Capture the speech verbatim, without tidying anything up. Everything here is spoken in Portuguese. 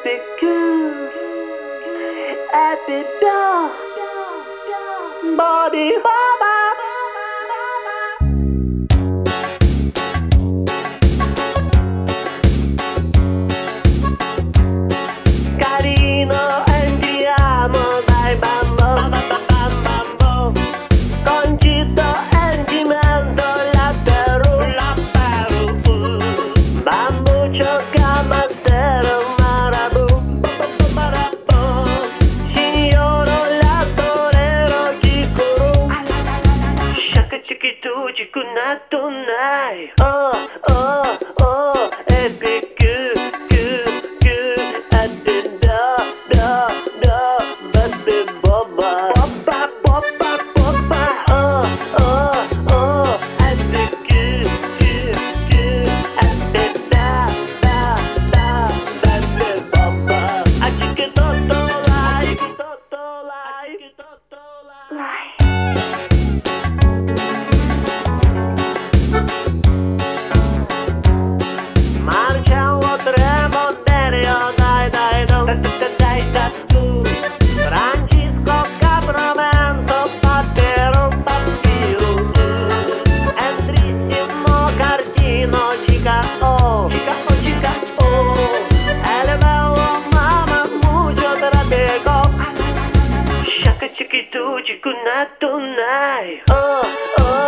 happy cool, happy dog, body baba. Carino, andiamo, dai bambo, bambo, concito, andiamo, la Perù, la Perù, bambuccio, camasero, marabu, marabu, signoro, la torero, chicuru, shaka chiquitu, chicunato, nai, oh, oh, oh, epic. Chiquito, chicunato, nai, oh, oh.